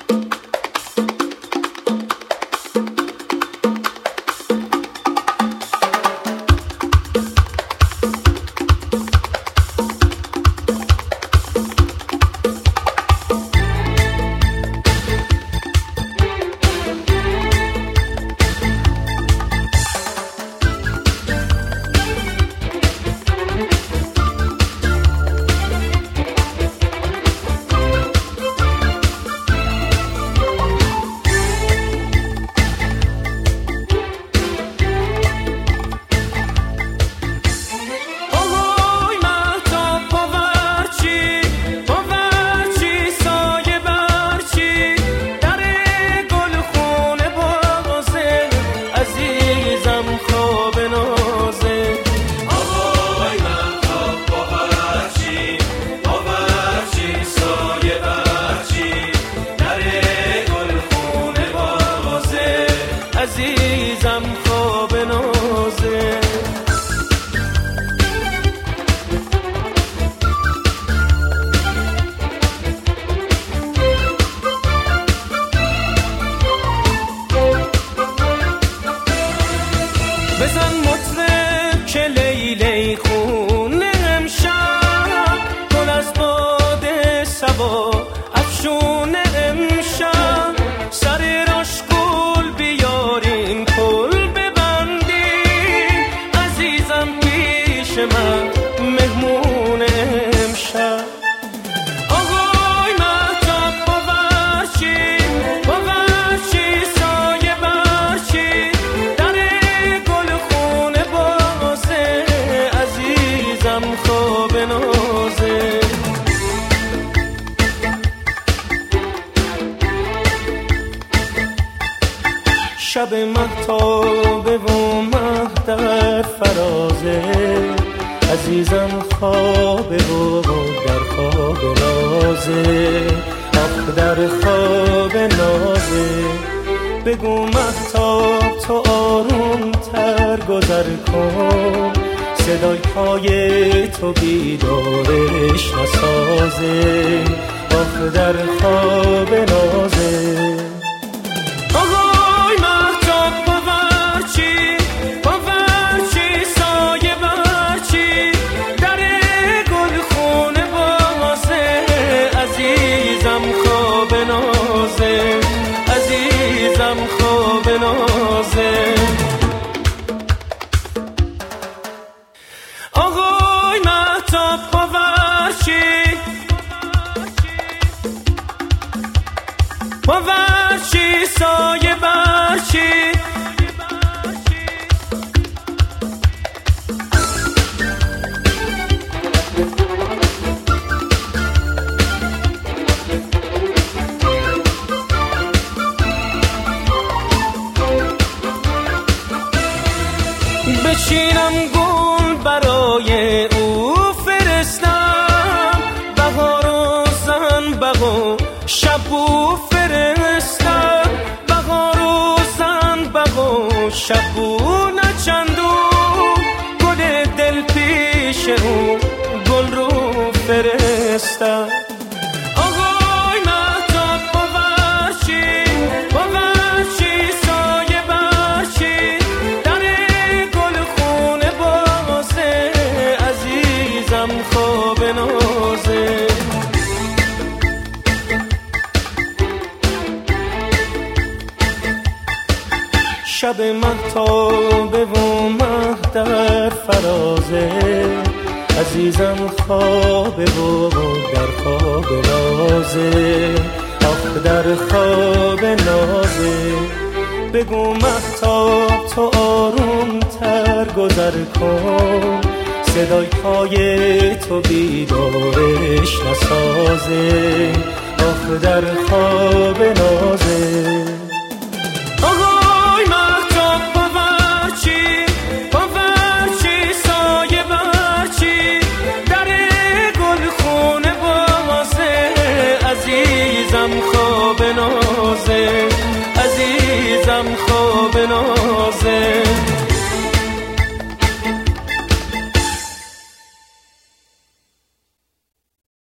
عزیزم خواب نازه بزن مطرب که لیلی خونه امشب گل از باد صبا افشونه امشب سر راش گل بیارین پل ببندین عزیزم پیش من مهمون امشب آقای مهتاب باورچی سایه برچی در گل خونه بازه عزیزم خواب نازه شب مهتابه و مه در فرازه عزیزم خوابه و در خواب نازه آخ در خواب نازه بگو مهتاب تو آروم تر گذر کن صدای پای تو بیدارش نسازه آخ در خواب نازه سایه برچی در گل خونه بازه عزیزم خواب نازه عزیزم خواب نازه آقای مهتاب باورچی سایه برچی بچینم گل برای او فرستم بهار و زنبق و شب و فرستم بهار و زنبق و شب و نچندو گل دل پیش او گل رو فرستم آقای مهتاب باورچی سایه برچی در گل خونه بازه عزیزم خواب نازه شب مهتابه و مه در فرازه عزیزم خوابه و در خواب نازه آخ در خواب نازه بگو مهتاب تو آروم تر گذر کن صدای پای تو بیدارش نسازه آخ در خواب نازه